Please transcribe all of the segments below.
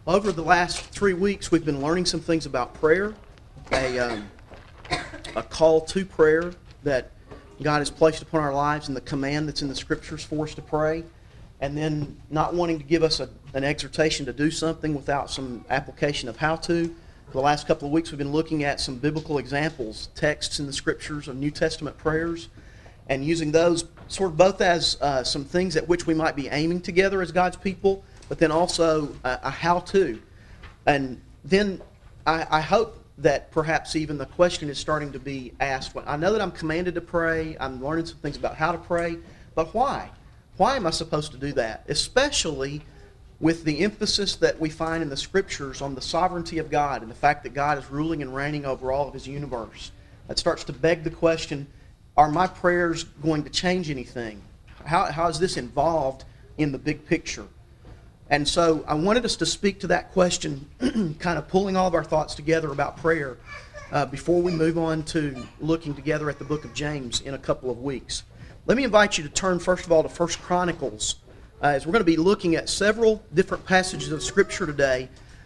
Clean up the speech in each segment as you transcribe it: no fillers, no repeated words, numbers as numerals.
Over the last 3 weeks, we've been learning some things about prayer, a call to prayer that God has placed upon our lives, and the command that's in the Scriptures for us to pray, and then not wanting to give us an exhortation to do something without some application of how to. For the last couple of weeks, we've been looking at some biblical examples, texts in the Scriptures of New Testament prayers, and using those sort of both as some things at which we might be aiming together as God's people, but then also a how-to. And then I hope that perhaps even the question is starting to be asked. I know that I'm commanded to pray. I'm learning some things about how to pray, but why? Why am I supposed to do that? Especially with the emphasis that we find in the Scriptures on the sovereignty of God and the fact that God is ruling and reigning over all of His universe. That starts to beg the question, are my prayers going to change anything? How is this involved in the big picture? And so I wanted us to speak to that question, kind of pulling all of our thoughts together about prayer before we move on to looking together at the book of James in a couple of weeks. Let me invite you to turn first of all to 1 Chronicles, as we're going to be looking at several different passages of Scripture today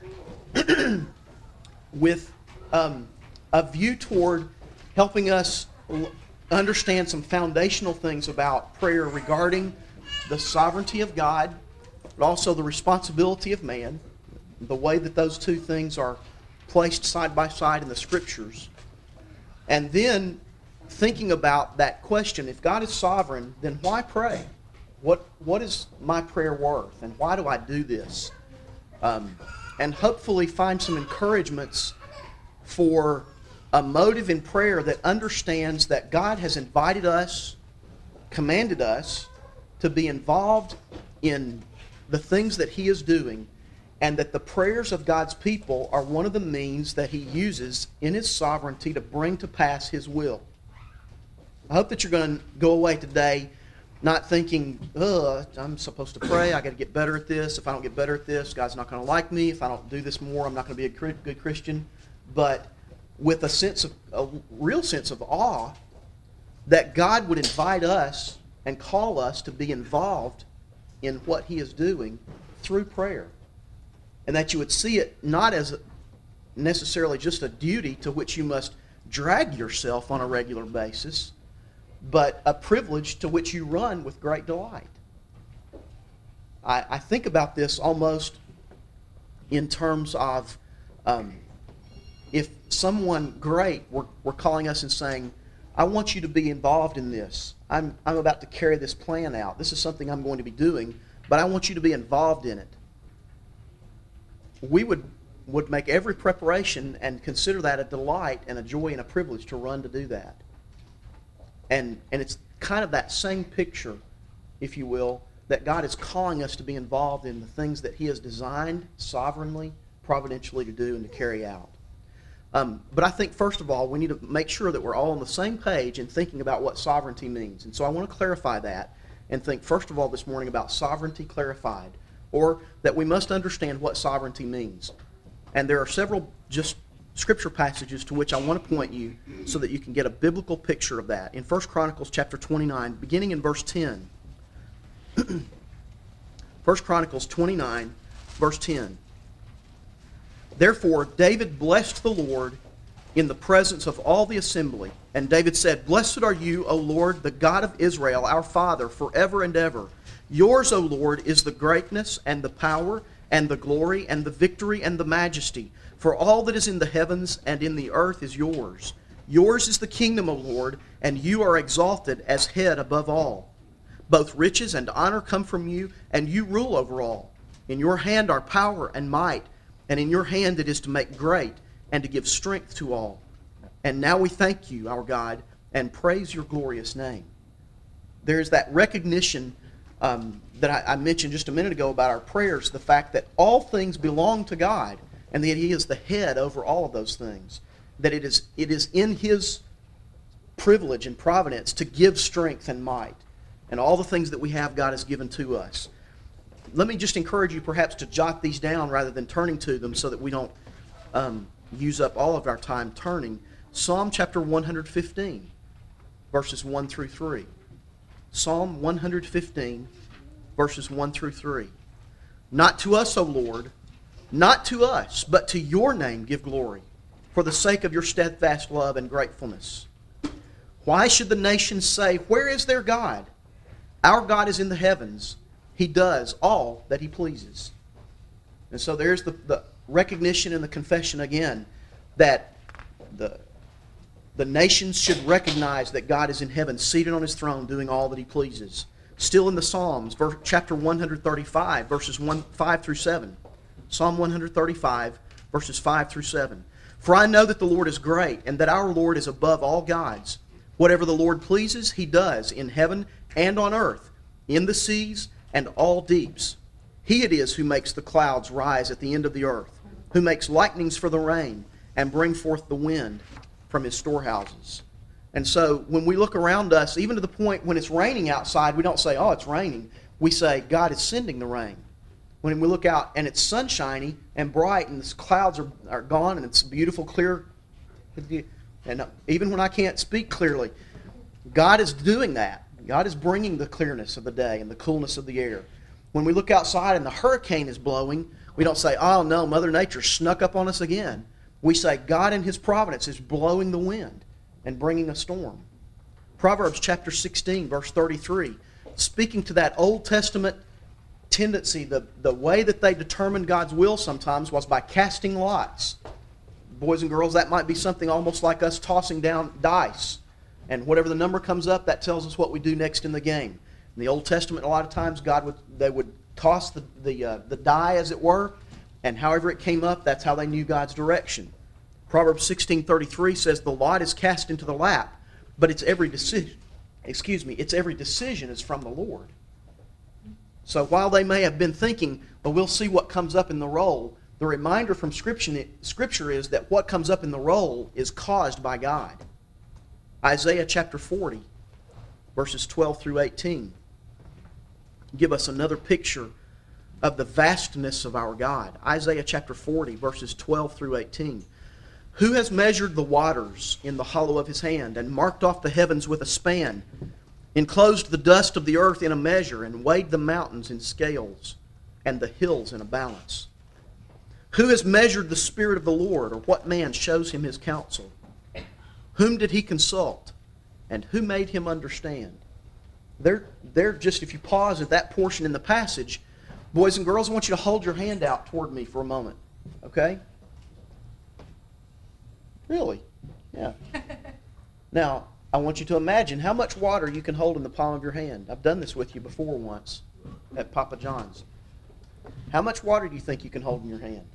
with a view toward helping us understand some foundational things about prayer regarding the sovereignty of God, but also the responsibility of man, the way that those two things are placed side by side in the Scriptures. And then thinking about that question, if God is sovereign, then why pray? What is my prayer worth, and why do I do this? And hopefully find some encouragements for a motive in prayer that understands that God has invited us, commanded us to be involved in the things that He is doing, and that the prayers of God's people are one of the means that He uses in His sovereignty to bring to pass His will. I hope that you're going to go away today not thinking, I'm supposed to pray, I got to get better at this. If I don't get better at this, God's not going to like me. If I don't do this more, I'm not going to be a good Christian. But with a real sense of awe that God would invite us and call us to be involved in what He is doing through prayer. And that you would see it not as necessarily just a duty to which you must drag yourself on a regular basis, but a privilege to which you run with great delight. I think about this almost in terms of if someone great were calling us and saying, I want you to be involved in this. I'm about to carry this plan out. This is something I'm going to be doing, but I want you to be involved in it. We would make every preparation and consider that a delight and a joy and a privilege to run to do that. And it's kind of that same picture, if you will, that God is calling us to be involved in the things that He has designed sovereignly, providentially to do and to carry out. But I think, first of all, we need to make sure that we're all on the same page in thinking about what sovereignty means. And so I want to clarify that and think, first of all, this morning about sovereignty clarified, or that we must understand what sovereignty means. And there are several just Scripture passages to which I want to point you so that you can get a biblical picture of that. In 1 Chronicles chapter 29, beginning in verse 10. 1 Chronicles 29, verse 10. Therefore David blessed the Lord in the presence of all the assembly. And David said, Blessed are you, O Lord, the God of Israel, our Father, forever and ever. Yours, O Lord, is the greatness and the power and the glory and the victory and the majesty. For all that is in the heavens and in the earth is yours. Yours is the kingdom, O Lord, and you are exalted as head above all. Both riches and honor come from you, and you rule over all. In your hand are power and might, and in your hand it is to make great and to give strength to all. And now we thank you, our God, and praise your glorious name. There's that recognition that I mentioned just a minute ago about our prayers, the fact that all things belong to God, and that He is the head over all of those things. That it is in His privilege and providence to give strength and might. And all the things that we have, God has given to us. Let me just encourage you perhaps to jot these down rather than turning to them so that we don't use up all of our time turning. Psalm chapter 115, verses 1 through 3. Psalm 115, verses 1 through 3. Not to us, O Lord, Not to us, but to your name give glory, for the sake of your steadfast love and gratefulness. Why should the nations say, where is their God? Our God is in the heavens. He does all that He pleases. And so there's the recognition and the confession again that the nations should recognize that God is in heaven, seated on His throne, doing all that He pleases. Still in the Psalms, chapter 135, verses 5 through 7. Psalm 135, verses 5 through 7. For I know that the Lord is great, and that our Lord is above all gods. Whatever the Lord pleases, He does, in heaven and on earth, in the seas and all deeps. He it is who makes the clouds rise at the end of the earth, who makes lightnings for the rain, and bring forth the wind from His storehouses. And so when we look around us, even to the point when it's raining outside, we don't say, oh, it's raining. We say, God is sending the rain. When we look out and it's sunshiny and bright and the clouds are gone and it's beautiful, clear, and even when I can't speak clearly, God is doing that. God is bringing the clearness of the day and the coolness of the air. When we look outside and the hurricane is blowing, we don't say, oh no, Mother Nature snuck up on us again. We say, God in His providence is blowing the wind and bringing a storm. Proverbs chapter 16, verse 33, speaking to that Old Testament tendency, the way that they determined God's will sometimes was by casting lots. Boys and girls, that might be something almost like us tossing down dice. And whatever the number comes up, that tells us what we do next in the game. In the Old Testament, a lot of times they would toss the die, as it were, and however it came up, that's how they knew God's direction. Proverbs 16:33 says, the lot is cast into the lap, but it's every decision is from the Lord. So while they may have been thinking, well, we'll see what comes up in the roll, the reminder from Scripture is that what comes up in the roll is caused by God. Isaiah chapter 40, verses 12 through 18, give us another picture of the vastness of our God. Isaiah chapter 40, verses 12 through 18. Who has measured the waters in the hollow of His hand, and marked off the heavens with a span, enclosed the dust of the earth in a measure, and weighed the mountains in scales, and the hills in a balance? Who has measured the Spirit of the Lord, or what man shows Him His counsel? Whom did He consult, and who made Him understand? They're just, if you pause at that portion in the passage, boys and girls, I want you to hold your hand out toward me for a moment, okay? Really? Yeah. Now, I want you to imagine how much water you can hold in the palm of your hand. I've done this with you before once at Papa John's. How much water do you think you can hold in your hand?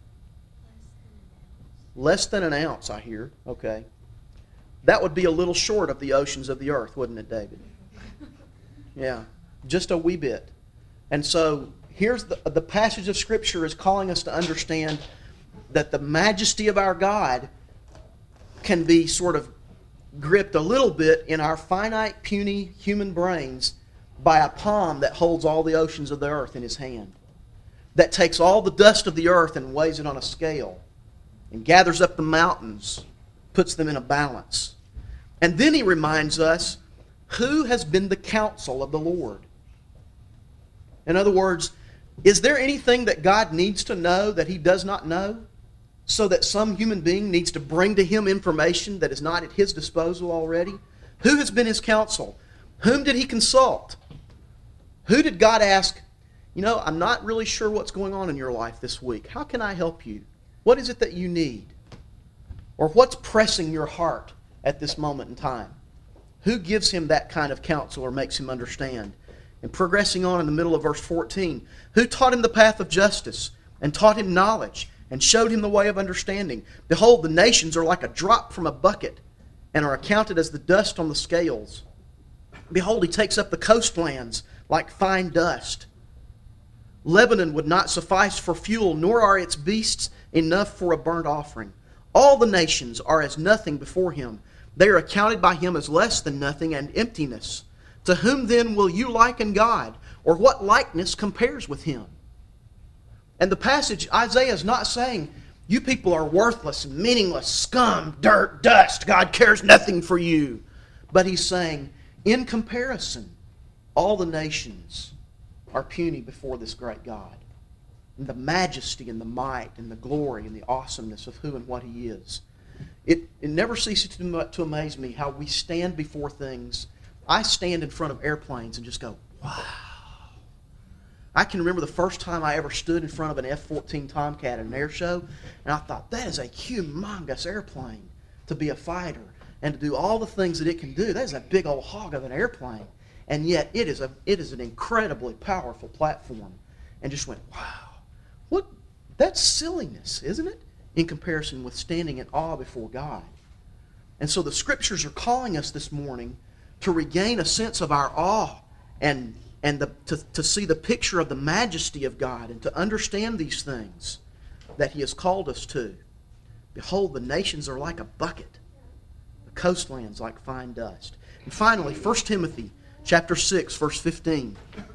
Less than an ounce, I hear. Okay. That would be a little short of the oceans of the earth, wouldn't it, David? Yeah. Just a wee bit. And so here's the passage of Scripture is calling us to understand that the majesty of our God can be sort of gripped a little bit in our finite, puny human brains by a palm that holds all the oceans of the earth in His hand, that takes all the dust of the earth and weighs it on a scale, and gathers up the mountains, puts them in a balance. And then He reminds us, who has been the counsel of the Lord? In other words, is there anything that God needs to know that He does not know, so that some human being needs to bring to Him information that is not at His disposal already? Who has been His counsel? Whom did He consult? Who did God ask, I'm not really sure what's going on in your life this week. How can I help you? What is it that you need? Or what's pressing your heart at this moment in time? Who gives Him that kind of counsel or makes Him understand? And progressing on in the middle of verse 14, who taught Him the path of justice, and taught Him knowledge, and showed Him the way of understanding? Behold, the nations are like a drop from a bucket, and are accounted as the dust on the scales. Behold, He takes up the coastlands like fine dust. Lebanon would not suffice for fuel, nor are its beasts enough for a burnt offering. All the nations are as nothing before Him. They are accounted by Him as less than nothing and emptiness. To whom then will you liken God? Or what likeness compares with Him? And the passage, Isaiah is not saying, you people are worthless, meaningless, scum, dirt, dust. God cares nothing for you. But He's saying, in comparison, all the nations are puny before this great God. and the majesty and the might and the glory and the awesomeness of who and what He is. It never ceases to amaze me how we stand before things. I stand in front of airplanes and just go, wow. I can remember the first time I ever stood in front of an F-14 Tomcat at an air show, and I thought, that is a humongous airplane to be a fighter and to do all the things that it can do. That is a big old hog of an airplane. And yet it is an incredibly powerful platform. And just went, wow. That's silliness, isn't it? In comparison with standing in awe before God. And so the Scriptures are calling us this morning to regain a sense of our awe and to see the picture of the majesty of God and to understand these things that He has called us to. Behold, the nations are like a bucket, the coastlands like fine dust. And finally, 1 Timothy chapter 6, verse 15.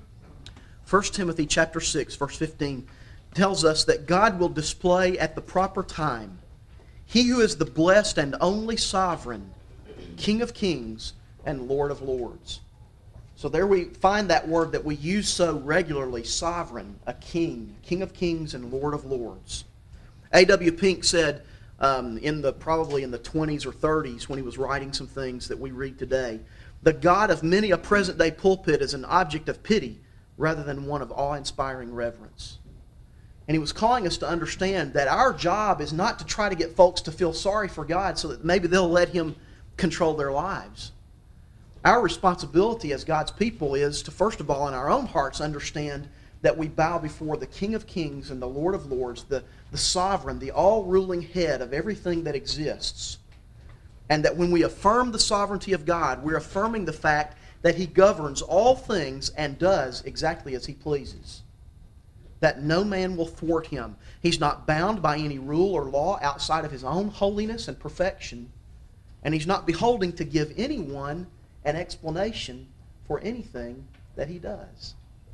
1 Timothy chapter 6, verse 15 tells us that God will display at the proper time He who is the blessed and only sovereign, King of kings and Lord of lords. So there we find that word that we use so regularly, sovereign, a king of kings and Lord of lords. A.W. Pink said probably in the 20s or 30s when he was writing some things that we read today, the God of many a present-day pulpit is an object of pity rather than one of awe-inspiring reverence. And he was calling us to understand that our job is not to try to get folks to feel sorry for God so that maybe they'll let Him control their lives. Our responsibility as God's people is to, first of all, in our own hearts, understand that we bow before the King of Kings and the Lord of Lords, the sovereign, the all-ruling head of everything that exists. And that when we affirm the sovereignty of God, we're affirming the fact that He governs all things and does exactly as He pleases. That no man will thwart Him. He's not bound by any rule or law outside of His own holiness and perfection. And He's not beholding to give anyone an explanation for anything that He does.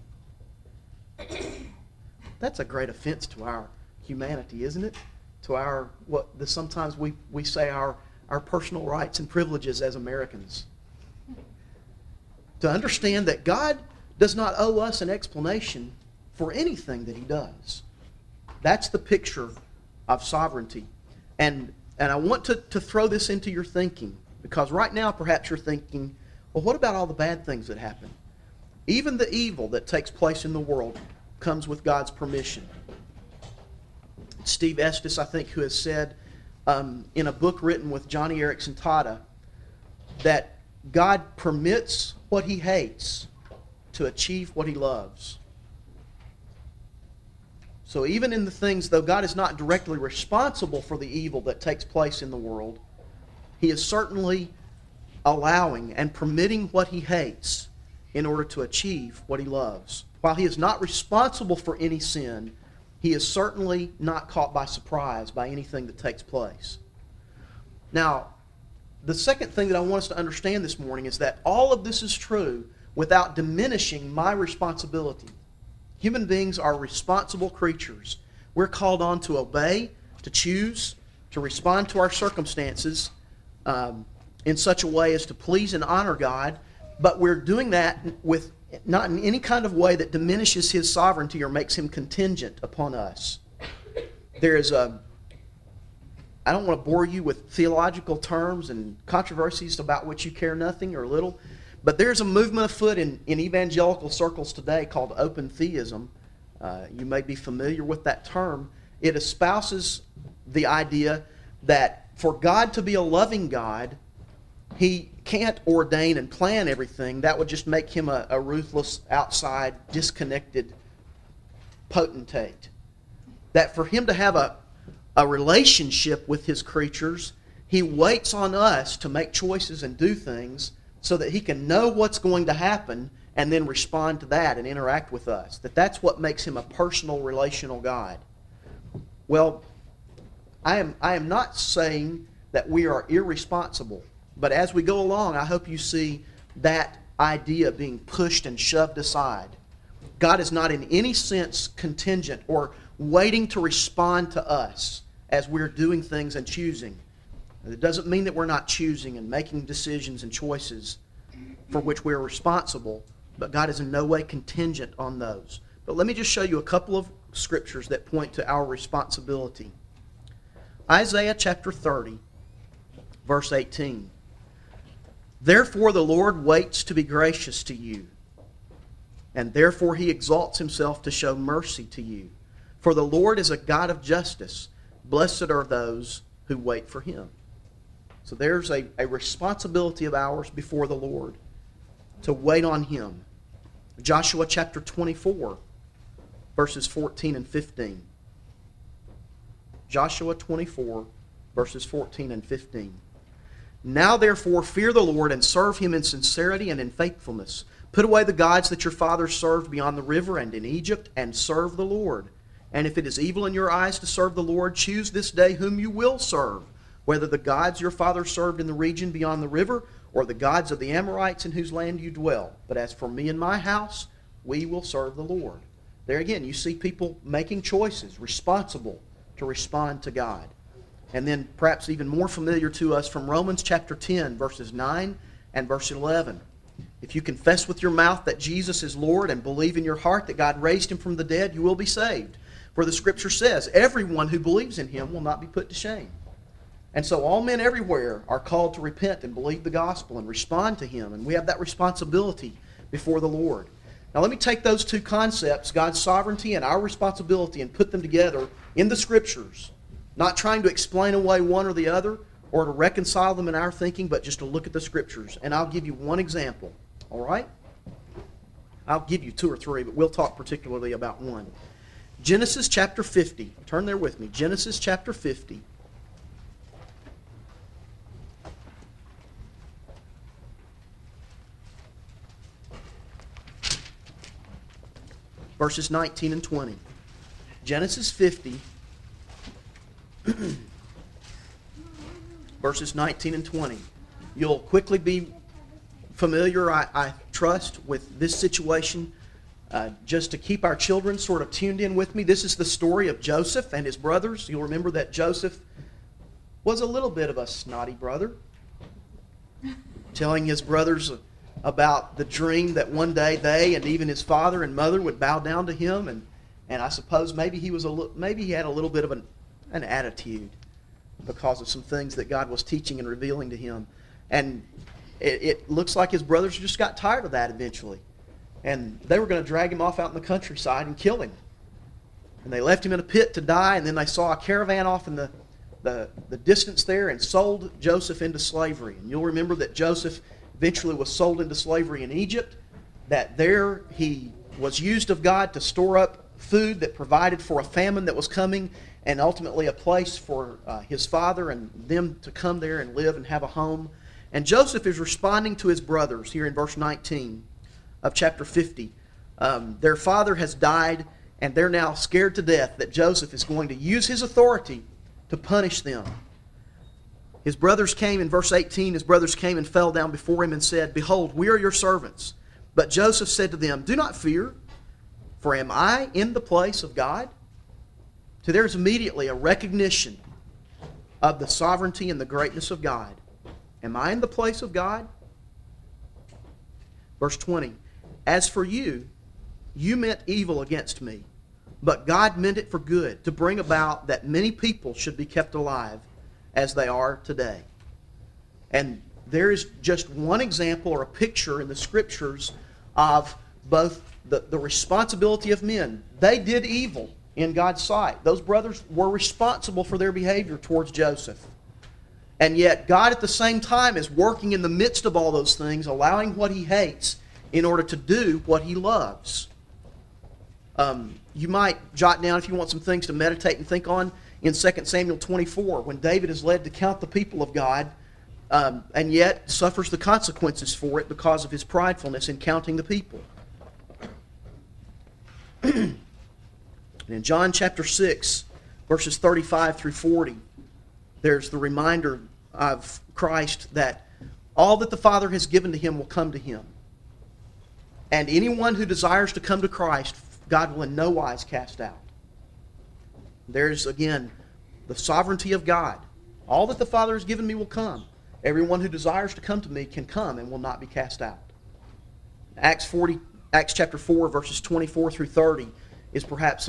That's a great offense to our humanity, isn't it? To our, sometimes we say our personal rights and privileges as Americans. To understand that God does not owe us an explanation for anything that He does. That's the picture of sovereignty. And I want to throw this into your thinking, because right now perhaps you're thinking, well, what about all the bad things that happen? Even the evil that takes place in the world comes with God's permission. Steve Estes, I think, who has said in a book written with Johnny Erickson Tata that God permits what He hates to achieve what He loves. So even in the things, though God is not directly responsible for the evil that takes place in the world, He is certainly allowing and permitting what He hates in order to achieve what He loves. While He is not responsible for any sin, He is certainly not caught by surprise by anything that takes place. Now, the second thing that I want us to understand this morning is that all of this is true without diminishing my responsibility. Human beings are responsible creatures. We're called on to obey, to choose, to respond to our circumstances in such a way as to please and honor God, but we're doing that with not in any kind of way that diminishes His sovereignty or makes Him contingent upon us. There is I don't want to bore you with theological terms and controversies about which you care nothing or little, but there's a movement afoot in evangelical circles today called open theism. You may be familiar with that term. It espouses the idea that for God to be a loving God, He can't ordain and plan everything. That would just make Him a ruthless, outside, disconnected potentate. That for Him to have a relationship with His creatures, He waits on us to make choices and do things so that He can know what's going to happen and then respond to that and interact with us. That's what makes Him a personal, relational God. Well, I am not saying that we are irresponsible. But as we go along, I hope you see that idea being pushed and shoved aside. God is not in any sense contingent or waiting to respond to us as we're doing things and choosing. It doesn't mean that we're not choosing and making decisions and choices for which we're responsible, but God is in no way contingent on those. But let me just show you a couple of scriptures that point to our responsibility. Isaiah chapter 30, verse 18. Therefore the Lord waits to be gracious to you, and therefore he exalts himself to show mercy to you. For the Lord is a God of justice. Blessed are those who wait for him. So there's a responsibility of ours before the Lord to wait on him. Joshua chapter 24, verses 14 and 15. Joshua 24, verses 14 and 15. Now therefore fear the Lord and serve him in sincerity and in faithfulness. Put away the gods that your fathers served beyond the river and in Egypt, and serve the Lord. And if it is evil in your eyes to serve the Lord, choose this day whom you will serve, whether the gods your fathers served in the region beyond the river, or the gods of the Amorites in whose land you dwell. But as for me and my house, we will serve the Lord. There again, you see people making choices, responsible to respond to God. And then perhaps even more familiar to us from Romans chapter 10, verses 9 and verse 11. If you confess with your mouth that Jesus is Lord and believe in your heart that God raised him from the dead, you will be saved. For the Scripture says, everyone who believes in him will not be put to shame. And so all men everywhere are called to repent and believe the gospel and respond to him. And we have that responsibility before the Lord. Now let me take those two concepts, God's sovereignty and our responsibility, and put them together in the Scriptures. Not trying to explain away one or the other or to reconcile them in our thinking, but just to look at the Scriptures. And I'll give you one example. All right? I'll give you two or three, but we'll talk particularly about one. Genesis chapter 50. Turn there with me. Genesis chapter 50. Verses 19 and 20. Genesis 50, verses 19 and 20. You'll quickly be familiar, I trust, with this situation. Just to keep our children sort of tuned in with me, this is the story of Joseph and his brothers. You'll remember that Joseph was a little bit of a snotty brother, telling his brothers about the dream that one day they and even his father and mother would bow down to him, and I suppose maybe he had a little bit of an attitude because of some things that God was teaching and revealing to him, and it looks like his brothers just got tired of that eventually, and they were going to drag him off out in the countryside and kill him, and they left him in a pit to die, and then they saw a caravan off in the distance there and sold Joseph into slavery. And you'll remember that Joseph eventually was sold into slavery in Egypt, that there he was used of God to store up food that provided for a famine that was coming, and ultimately a place for his father and them to come there and live and have a home. And Joseph is responding to his brothers here in verse 19 of chapter 50. Their father has died, and they're now scared to death that Joseph is going to use his authority to punish them. His brothers came, in verse 18, his brothers came and fell down before him and said, Behold, we are your servants. But Joseph said to them, Do not fear, for am I in the place of God? So there's immediately a recognition of the sovereignty and the greatness of God. Am I in the place of God? Verse 20, As for you, you meant evil against me, but God meant it for good, to bring about that many people should be kept alive, as they are today. And there is just one example or a picture in the Scriptures of both the responsibility of men. They did evil in God's sight. Those brothers were responsible for their behavior towards Joseph. And yet God at the same time is working in the midst of all those things, allowing what he hates in order to do what he loves. You might jot down, if you want some things to meditate and think on, in 2 Samuel 24, when David is led to count the people of God, and yet suffers the consequences for it because of his pridefulness in counting the people. And in John chapter 6, verses 35 through 40, there's the reminder of Christ that all that the Father has given to him will come to him. And anyone who desires to come to Christ, God will in no wise cast out. There's, again, the sovereignty of God. All that the Father has given me will come. Everyone who desires to come to me can come and will not be cast out. Acts chapter 4, verses 24 through 30 is perhaps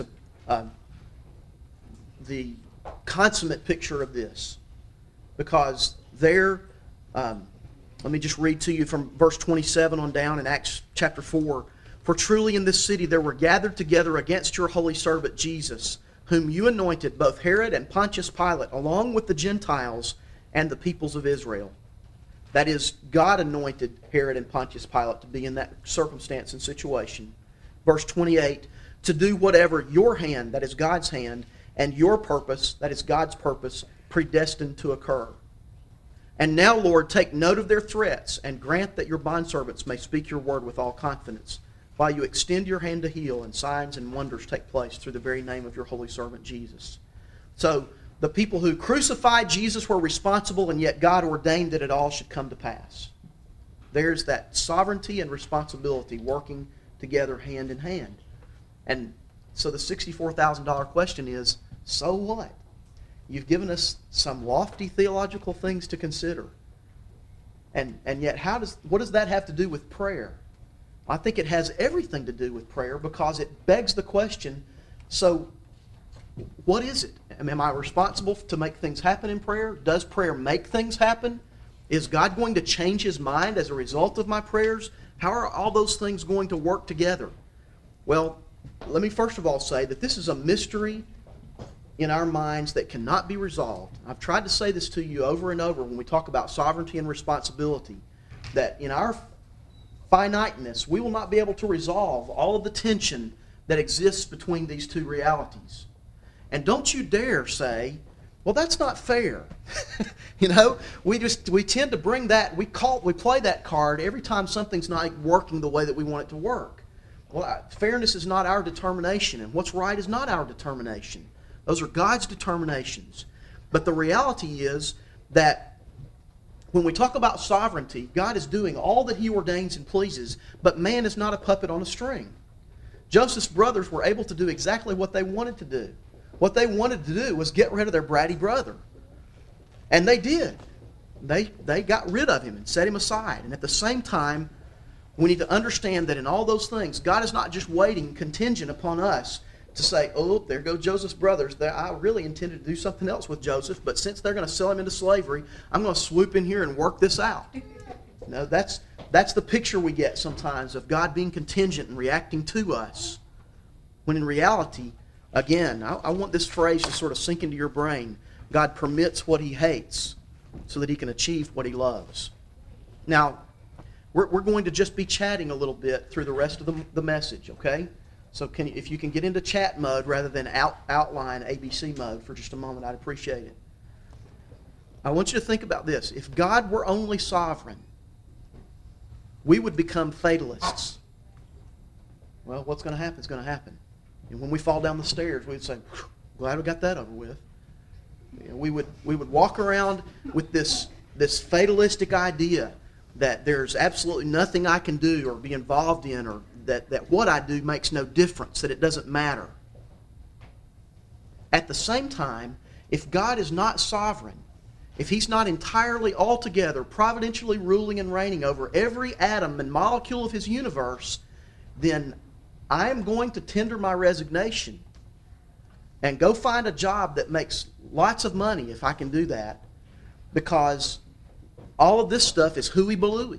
the consummate picture of this. Because there, let me just read to you from verse 27 on down in Acts chapter 4. For truly in this city there were gathered together against your holy servant Jesus, whom you anointed, both Herod and Pontius Pilate, along with the Gentiles and the peoples of Israel. That is, God anointed Herod and Pontius Pilate to be in that circumstance and situation. Verse 28, to do whatever your hand, that is God's hand, and your purpose, that is God's purpose, predestined to occur. And now, Lord, take note of their threats, and grant that your bondservants may speak your word with all confidence, while you extend your hand to heal, and signs and wonders take place through the very name of your holy servant Jesus. So, the people who crucified Jesus were responsible, and yet God ordained that it all should come to pass. There's that sovereignty and responsibility working together hand in hand. And so the $64,000 question is, so what? You've given us some lofty theological things to consider. And yet, what does that have to do with prayer? I think it has everything to do with prayer, because it begs the question, so what is it? Am I responsible to make things happen in prayer? Does prayer make things happen? Is God going to change His mind as a result of my prayers? How are all those things going to work together? Well, let me first of all say that this is a mystery in our minds that cannot be resolved. I've tried to say this to you over and over when we talk about sovereignty and responsibility, that in our finiteness, we will not be able to resolve all of the tension that exists between these two realities. And don't you dare say, well, that's not fair. We tend to bring that, we play that card every time something's not working the way that we want it to work. Well, fairness is not our determination, and what's right is not our determination. Those are God's determinations. But the reality is that when we talk about sovereignty, God is doing all that He ordains and pleases, but man is not a puppet on a string. Joseph's brothers were able to do exactly what they wanted to do. What they wanted to do was get rid of their bratty brother. And they did. They got rid of him and set him aside. And at the same time, we need to understand that in all those things, God is not just waiting contingent upon us to say, oh, there go Joseph's brothers. I really intended to do something else with Joseph, but since they're going to sell him into slavery, I'm going to swoop in here and work this out. No, that's the picture we get sometimes of God being contingent and reacting to us. When in reality, again, I want this phrase to sort of sink into your brain. God permits what He hates so that He can achieve what He loves. Now, we're going to just be chatting a little bit through the rest of the message, okay? So if you can get into chat mode rather than outline ABC mode for just a moment, I'd appreciate it. I want you to think about this. If God were only sovereign, we would become fatalists. Well, what's going to happen is going to happen. And when we fall down the stairs, we'd say, glad we got that over with. We would walk around with this fatalistic idea that there's absolutely nothing I can do or be involved in, or that what I do makes no difference, that it doesn't matter. At the same time, if God is not sovereign, if He's not entirely altogether providentially ruling and reigning over every atom and molecule of His universe, then I am going to tender my resignation and go find a job that makes lots of money if I can do that, because all of this stuff is hooey balooey.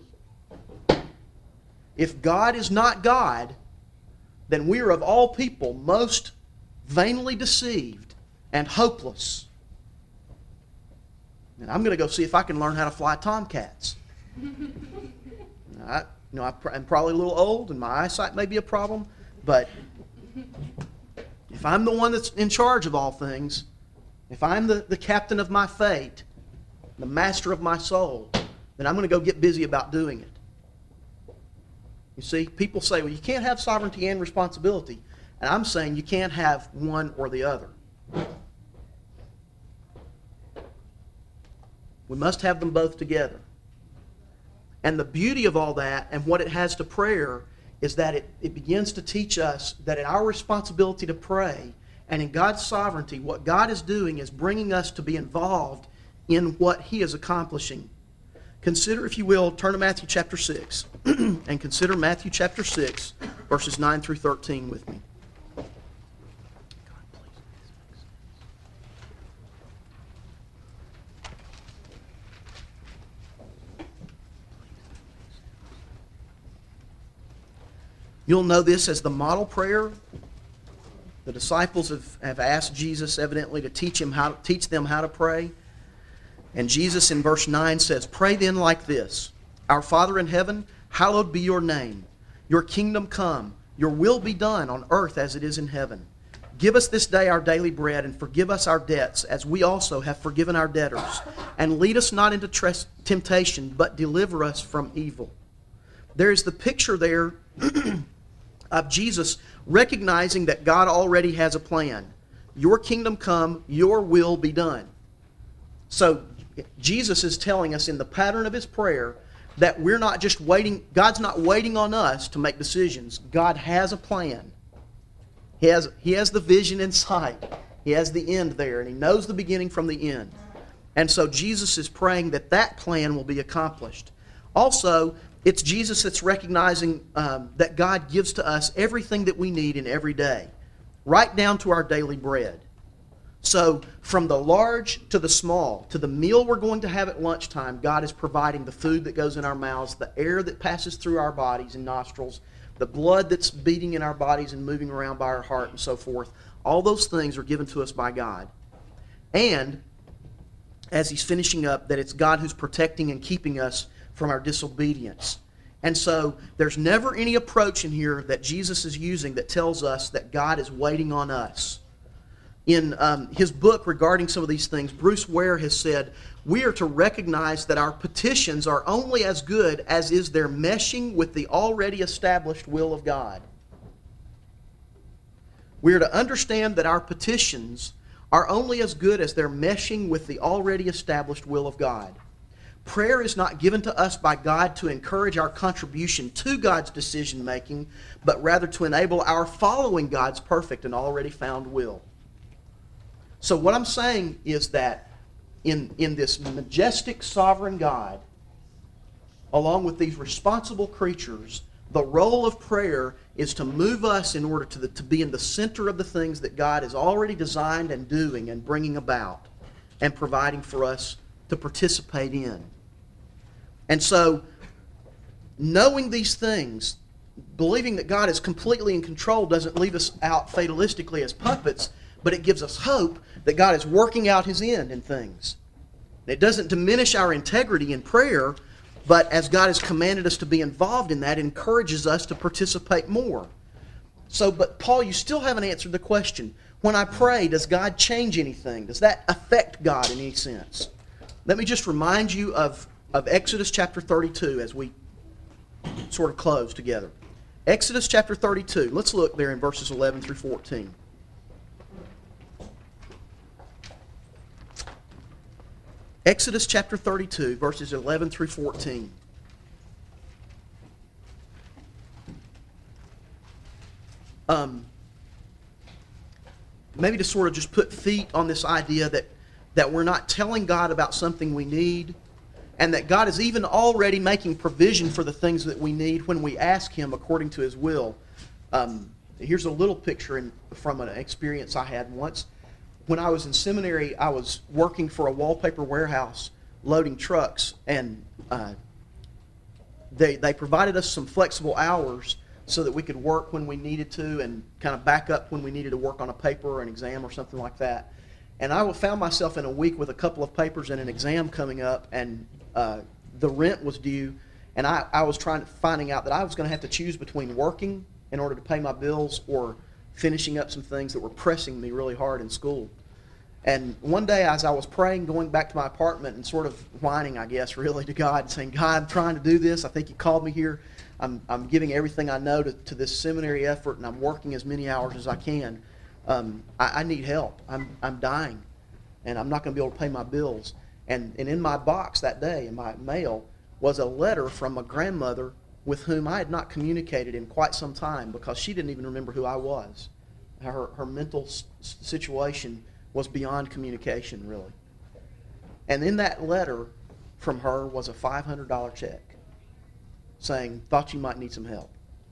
If God is not God, then we are of all people most vainly deceived and hopeless. And I'm going to go see if I can learn how to fly Tomcats. I'm probably a little old and my eyesight may be a problem, but if I'm the one that's in charge of all things, if I'm the captain of my fate, the master of my soul, then I'm going to go get busy about doing it. You see, people say, well, you can't have sovereignty and responsibility. And I'm saying you can't have one or the other. We must have them both together. And the beauty of all that and what it has to prayer is that it begins to teach us that in our responsibility to pray and in God's sovereignty, what God is doing is bringing us to be involved in what He is accomplishing. Consider, if you will, turn to Matthew chapter 6 and consider Matthew chapter 6, verses 9 through 13 with me. You'll know this as the model prayer. The disciples have asked Jesus, evidently, to teach them how to pray. And Jesus in verse 9 says, "Pray then like this, Our Father in heaven, hallowed be your name. Your kingdom come, your will be done on earth as it is in heaven. Give us this day our daily bread, and forgive us our debts, as we also have forgiven our debtors. And lead us not into temptation, but deliver us from evil." There is the picture there of Jesus recognizing that God already has a plan. Your kingdom come, your will be done. So Jesus is telling us in the pattern of his prayer that we're not just waiting, God's not waiting on us to make decisions. God has a plan. He has the vision in sight. He has the end there, and he knows the beginning from the end. And so Jesus is praying that that plan will be accomplished. Also, it's Jesus that's recognizing that God gives to us everything that we need in every day, right down to our daily bread. So from the large to the small, to the meal we're going to have at lunchtime, God is providing the food that goes in our mouths, the air that passes through our bodies and nostrils, the blood that's beating in our bodies and moving around by our heart and so forth. All those things are given to us by God. And as he's finishing up, that it's God who's protecting and keeping us from our disobedience. And so there's never any approach in here that Jesus is using that tells us that God is waiting on us. In his book regarding some of these things, Bruce Ware has said, we are to recognize that our petitions are only as good as is their meshing with the already established will of God. We are to understand that our petitions are only as good as their meshing with the already established will of God. Prayer is not given to us by God to encourage our contribution to God's decision-making, but rather to enable our following God's perfect and already found will. So what I'm saying is that in this majestic sovereign God, along with these responsible creatures, the role of prayer is to move us in order to be in the center of the things that God has already designed and doing and bringing about and providing for us to participate in. And so, knowing these things, believing that God is completely in control doesn't leave us out fatalistically as puppets, but it gives us hope that God is working out his end in things. It doesn't diminish our integrity in prayer, but as God has commanded us to be involved in that, it encourages us to participate more. So, but Paul, you still haven't answered the question. When I pray, does God change anything? Does that affect God in any sense? Let me just remind you of Exodus chapter 32 as we sort of close together. Exodus chapter 32. Let's look there in verses 11 through 14. Exodus chapter 32, verses 11 through 14. Maybe to sort of just put feet on this idea that we're not telling God about something we need, and that God is even already making provision for the things that we need when we ask him according to his will. Here's a little picture from an experience I had once. When I was in seminary, I was working for a wallpaper warehouse loading trucks, and they provided us some flexible hours so that we could work when we needed to and kind of back up when we needed to work on a paper or an exam or something like that. And I found myself in a week with a couple of papers and an exam coming up, and the rent was due, and I was finding out that I was going to have to choose between working in order to pay my bills or finishing up some things that were pressing me really hard in school. And one day as I was praying, going back to my apartment and sort of whining, I guess, really to God, saying, God, I'm trying to do this. I think you called me here. I'm giving everything I know to this seminary effort, and I'm working as many hours as I can. I need help. I'm dying, and I'm not going to be able to pay my bills. And in my box that day, in my mail, was a letter from a grandmother with whom I had not communicated in quite some time because she didn't even remember who I was. Her mental situation was beyond communication, really. And in that letter from her was a $500 check saying, thought you might need some help.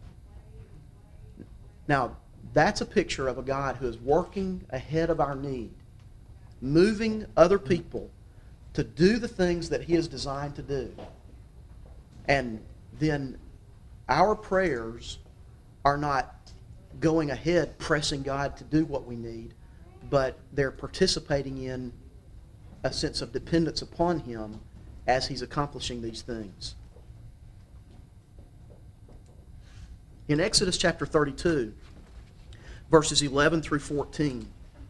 Now, that's a picture of a God who is working ahead of our need, moving other people to do the things that he is designed to do. And then our prayers are not going ahead pressing God to do what we need, but they're participating in a sense of dependence upon Him as He's accomplishing these things. In Exodus chapter 32, verses 11 through 14,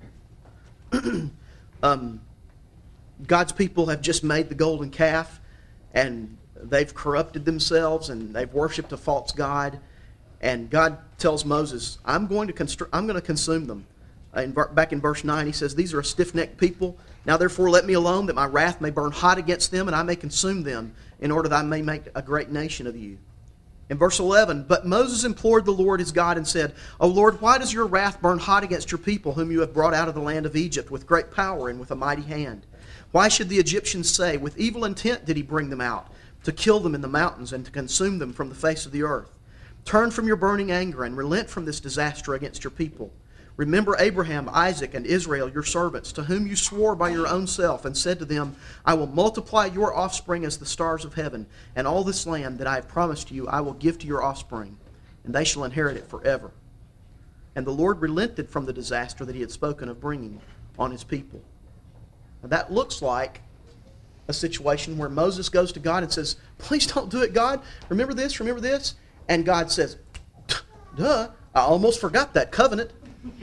God's people have just made the golden calf, and they've corrupted themselves, and they've worshipped a false god. And God tells Moses, I'm going to consume them. Back in verse 9, He says, these are a stiff-necked people. Now therefore let me alone, that my wrath may burn hot against them, and I may consume them, in order that I may make a great nation of you. In verse 11, but Moses implored the Lord his God and said, O Lord, why does your wrath burn hot against your people, whom you have brought out of the land of Egypt with great power and with a mighty hand? Why should the Egyptians say, with evil intent did he bring them out, to kill them in the mountains and to consume them from the face of the earth? Turn from your burning anger and relent from this disaster against your people. Remember Abraham, Isaac, and Israel, your servants, to whom you swore by your own self, and said to them, I will multiply your offspring as the stars of heaven, and all this land that I have promised you I will give to your offspring, and they shall inherit it forever. And the Lord relented from the disaster that He had spoken of bringing on His people. Now that looks like a situation where Moses goes to God and says, please don't do it, God. Remember this, remember this. And God says, duh, I almost forgot that covenant.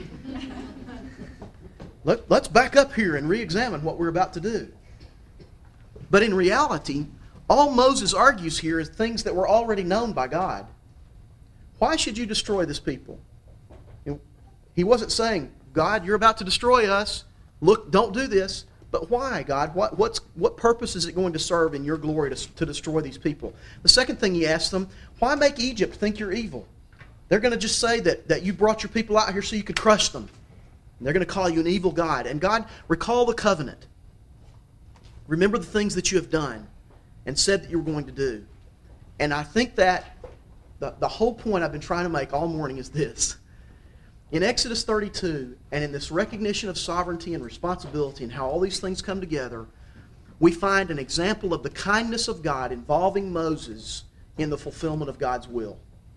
Let's back up here and re-examine what we're about to do. But in reality, all Moses argues here is things that were already known by God. Why should you destroy this people? He wasn't saying, God, you're about to destroy us. Look, don't do this. But why, God? What purpose is it going to serve in your glory to destroy these people? The second thing He asked them, why make Egypt think you're evil? They're going to just say that you brought your people out here so you could crush them. And they're going to call you an evil God. And God, recall the covenant. Remember the things that you have done and said that you were going to do. And I think that the whole point I've been trying to make all morning is this. In Exodus 32, and in this recognition of sovereignty and responsibility and how all these things come together, we find an example of the kindness of God involving Moses in the fulfillment of God's will.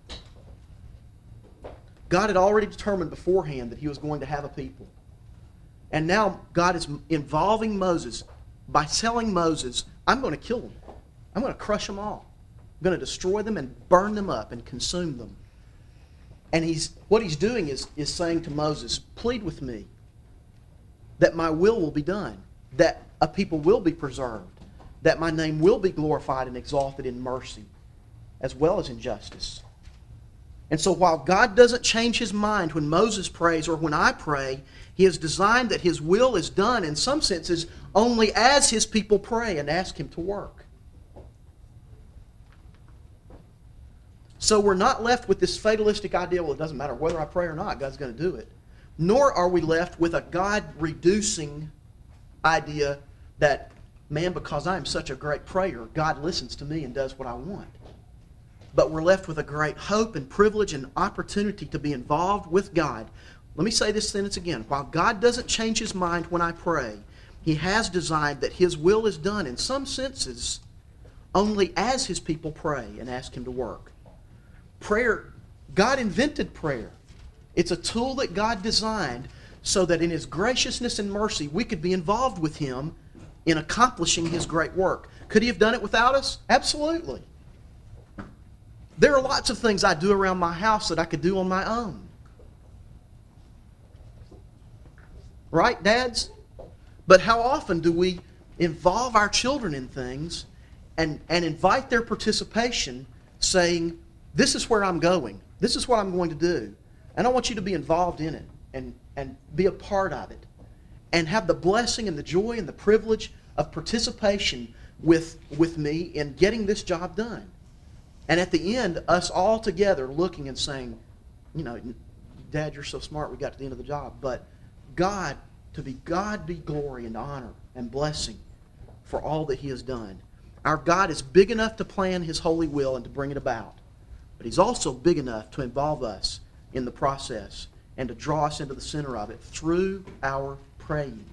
God had already determined beforehand that He was going to have a people. And now God is involving Moses by telling Moses, I'm going to kill them. I'm going to crush them all. I'm going to destroy them and burn them up and consume them. And what he's doing is saying to Moses, plead with me that my will be done, that a people will be preserved, that my name will be glorified and exalted in mercy as well as in justice. And so while God doesn't change His mind when Moses prays or when I pray, He has designed that His will is done in some senses only as His people pray and ask Him to work. So we're not left with this fatalistic idea, well, it doesn't matter whether I pray or not, God's going to do it. Nor are we left with a God-reducing idea that, man, because I am such a great prayer, God listens to me and does what I want. But we're left with a great hope and privilege and opportunity to be involved with God. Let me say this sentence again. While God doesn't change His mind when I pray, He has designed that His will is done in some senses only as His people pray and ask Him to work. Prayer, God invented prayer. It's a tool that God designed so that in His graciousness and mercy we could be involved with Him in accomplishing His great work. Could He have done it without us? Absolutely. There are lots of things I do around my house that I could do on my own. Right, dads? But how often do we involve our children in things and invite their participation, saying, this is where I'm going. This is what I'm going to do. And I want you to be involved in it and be a part of it. And have the blessing and the joy and the privilege of participation with me in getting this job done. And at the end, us all together looking and saying, you know, Dad, you're so smart, we got to the end of the job. But God be glory and honor and blessing for all that He has done. Our God is big enough to plan His holy will and to bring it about. But He's also big enough to involve us in the process and to draw us into the center of it through our praying.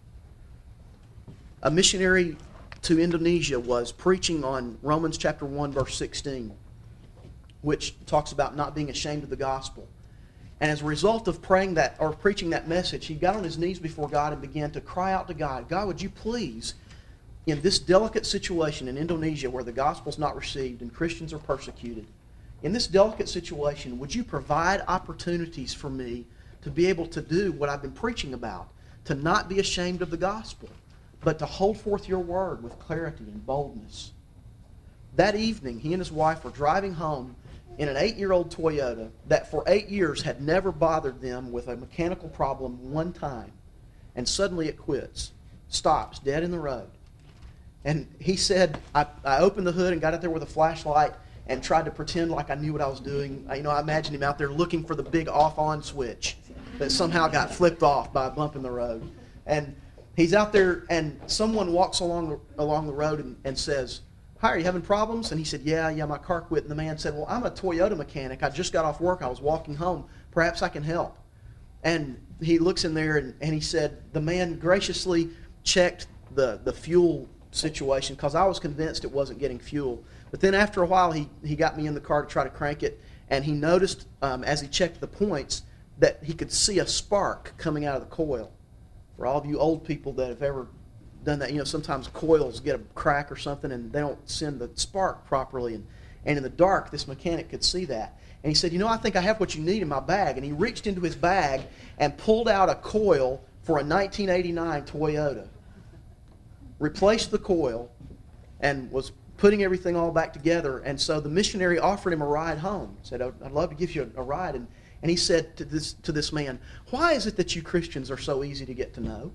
A missionary to Indonesia was preaching on Romans chapter 1, verse 16. which talks about not being ashamed of the gospel. And as a result of praying that or preaching that message, he got on his knees before God and began to cry out to God, God, would you please, in this delicate situation in Indonesia where the gospel's not received and Christians are persecuted, in this delicate situation, would you provide opportunities for me to be able to do what I've been preaching about, to not be ashamed of the gospel, but to hold forth your word with clarity and boldness. That evening, he and his wife were driving home in an 8-year-old Toyota that for 8 years had never bothered them with a mechanical problem one time. And suddenly it quits, stops dead in the road. And he said, I opened the hood and got out there with a flashlight and tried to pretend like I knew what I was doing. I imagined him out there looking for the big off-on switch that somehow got flipped off by a bump in the road. And he's out there, and someone walks along the road and says, hi, are you having problems? And he said, yeah, my car quit. And the man said, well, I'm a Toyota mechanic. I just got off work. I was walking home. Perhaps I can help. And he looks in there, and he said, the man graciously checked the fuel situation because I was convinced it wasn't getting fuel. But then after a while, he got me in the car to try to crank it, and he noticed as he checked the points that he could see a spark coming out of the coil. For all of you old people that have ever done that, sometimes coils get a crack or something and they don't send the spark properly. And in the dark, this mechanic could see that. And he said, I think I have what you need in my bag. And he reached into his bag and pulled out a coil for a 1989 Toyota, replaced the coil, and was putting everything all back together. And so the missionary offered him a ride home. He said, I'd love to give you a ride. And he said to this man, why is it that you Christians are so easy to get to know?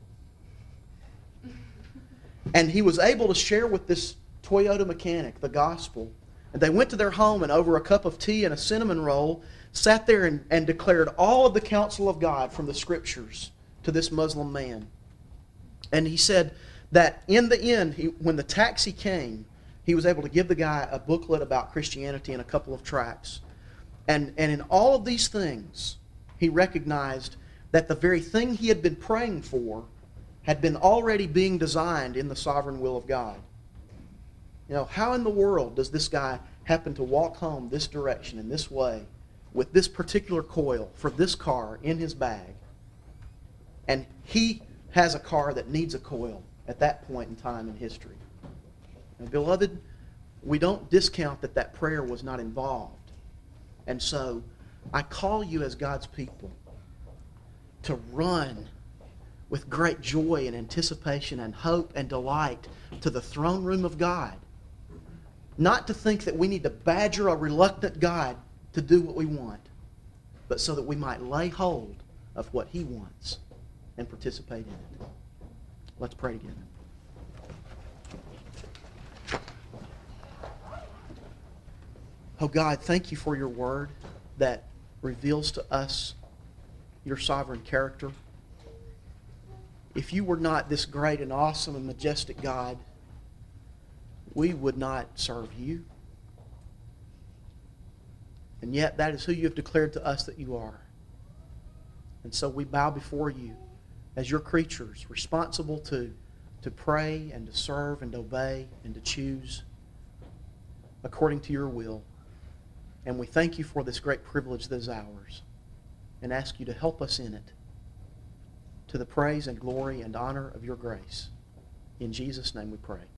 And he was able to share with this Toyota mechanic the gospel. And they went to their home and over a cup of tea and a cinnamon roll, sat there and declared all of the counsel of God from the Scriptures to this Muslim man. And he said that in the end, when the taxi came, he was able to give the guy a booklet about Christianity and a couple of tracts. And in all of these things, he recognized that the very thing he had been praying for had been already being designed in the sovereign will of God. How in the world does this guy happen to walk home this direction in this way with this particular coil for this car in his bag? And he has a car that needs a coil at that point in time in history. And beloved, we don't discount that prayer was not involved. And so I call you as God's people to run with great joy and anticipation and hope and delight to the throne room of God. Not to think that we need to badger a reluctant God to do what we want, but so that we might lay hold of what He wants and participate in it. Let's pray together. Oh God, thank you for your word that reveals to us your sovereign character. If you were not this great and awesome and majestic God, we would not serve you. And yet that is who you have declared to us that you are. And so we bow before you as your creatures, responsible to pray and to serve and to obey and to choose according to your will. And we thank you for this great privilege that is ours and ask you to help us in it to the praise and glory and honor of your grace. In Jesus' name we pray.